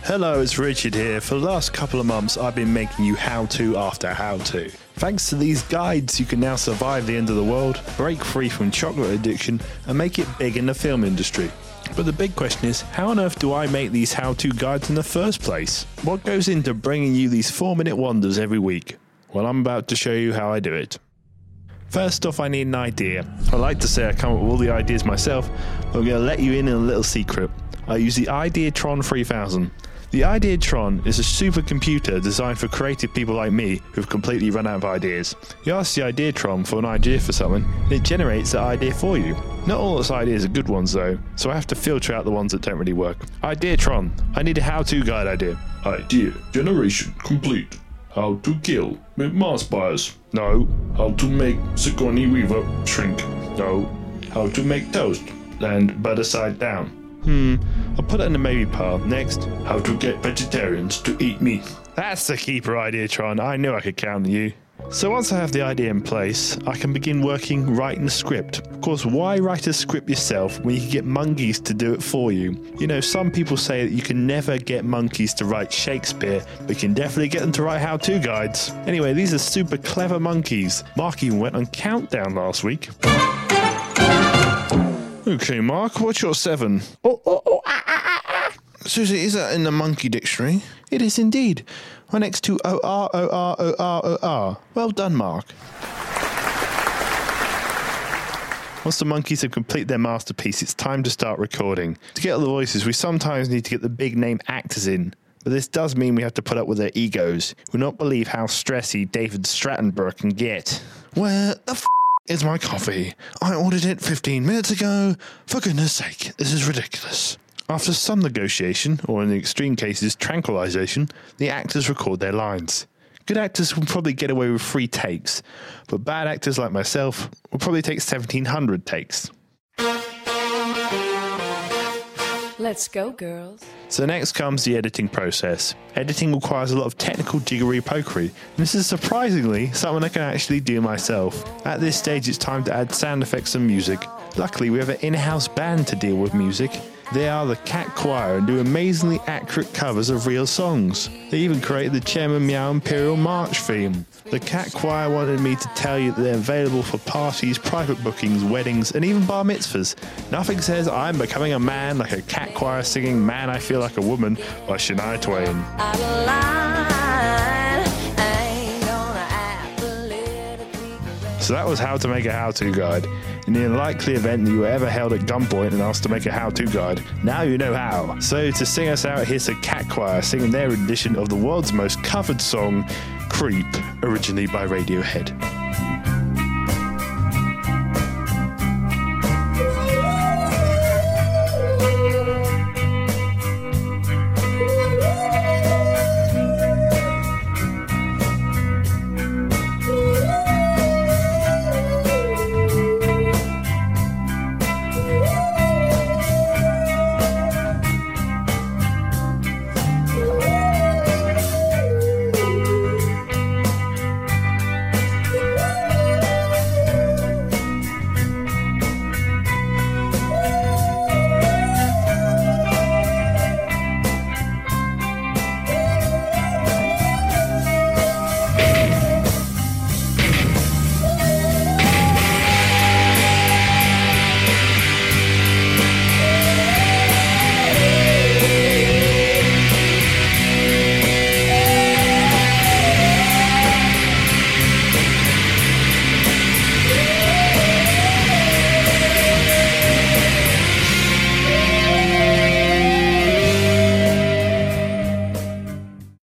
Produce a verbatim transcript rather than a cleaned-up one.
Hello, it's Richard here. For the last couple of months, I've been making you how-to after how-to. Thanks to these guides, you can now survive the end of the world, break free from chocolate addiction, and make it big in the film industry. But the big question is, how on earth do I make these how-to guides in the first place? What goes into bringing you these four-minute wonders every week? Well, I'm about to show you how I do it. First off, I need an idea. I like to say I come up with all the ideas myself, but I'm going to let you in on a little secret. I use the Ideatron three thousand. The Ideatron is a supercomputer designed for creative people like me who've completely run out of ideas. You ask the Ideatron for an idea for something, and it generates that idea for you. Not all its ideas are good ones though, so I have to filter out the ones that don't really work. Ideatron, I need a how-to guide idea. Idea generation complete. How to kill with Mars bars. No. How to make Sigourney Weaver shrink. No. How to make toast. And butter side down. Hmm, I'll put it in the maybe pile. Next. How to get vegetarians to eat meat. That's the keeper, Ideatron. I knew I could count on you. So once I have the idea in place, I can begin working writing the script. Of course, why write a script yourself when you can get monkeys to do it for you? You know, some people say that you can never get monkeys to write Shakespeare, but you can definitely get them to write how-to guides. Anyway, these are super clever monkeys. Mark even went on Countdown last week. Okay, Mark, what's your seven? Oh, oh, oh, ah, ah, ah. Susie, is that in the monkey dictionary? It is indeed. Right next to O R O R O R O R. Well done, Mark. Once the monkeys have completed their masterpiece, it's time to start recording. To get all the voices, we sometimes need to get the big name actors in. But this does mean we have to put up with their egos. You will not believe how stressy David Strattenberg can get. Where the f*** is my coffee? I ordered it fifteen minutes ago. For goodness sake, this is ridiculous. After some negotiation, or in the extreme cases, tranquilization, the actors record their lines. Good actors will probably get away with three takes, but bad actors like myself will probably take seventeen hundred takes. Let's go, girls. So next comes the editing process. Editing requires a lot of technical jiggery-pokery, and this is surprisingly something I can actually do myself. At this stage, it's time to add sound effects and music. Luckily, we have an in-house band to deal with music. They are the Cat Choir and do amazingly accurate covers of real songs. They even created the Chairman Meow Imperial March theme. The Cat Choir wanted me to tell you that they're available for parties, private bookings, weddings, and even bar mitzvahs. Nothing says I'm becoming a man like a cat choir singing Man I Feel Like a Woman by Shania Twain. So that was how to make a how-to guide. In the unlikely event that you were ever held at gunpoint and asked to make a how-to guide, now you know how. So to sing us out, here's the Cat Choir singing their rendition of the world's most covered song, Creep, originally by Radiohead.